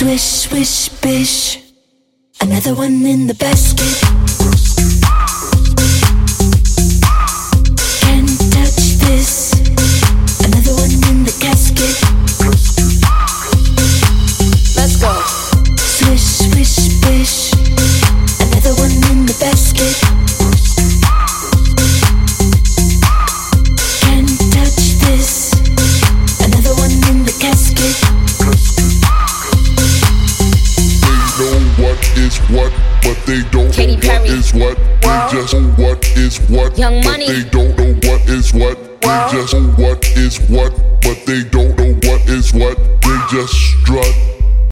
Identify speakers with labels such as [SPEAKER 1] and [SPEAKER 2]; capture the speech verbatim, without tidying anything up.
[SPEAKER 1] Swish, swish, bish. Another one in the basket. Can't touch this. Another one in the casket.
[SPEAKER 2] Let's go.
[SPEAKER 1] Swish, swish, bish. Another one in the basket. Can't touch this. Another one in the casket.
[SPEAKER 3] They know what is what, but they don't
[SPEAKER 2] Katy
[SPEAKER 3] know
[SPEAKER 2] Perry.
[SPEAKER 3] what is what.
[SPEAKER 2] World.
[SPEAKER 3] They just know what is what,
[SPEAKER 2] Young
[SPEAKER 3] but
[SPEAKER 2] Money.
[SPEAKER 3] they don't know what is what. They
[SPEAKER 2] World.
[SPEAKER 3] just know what is what, but they don't know what is what. They just strut.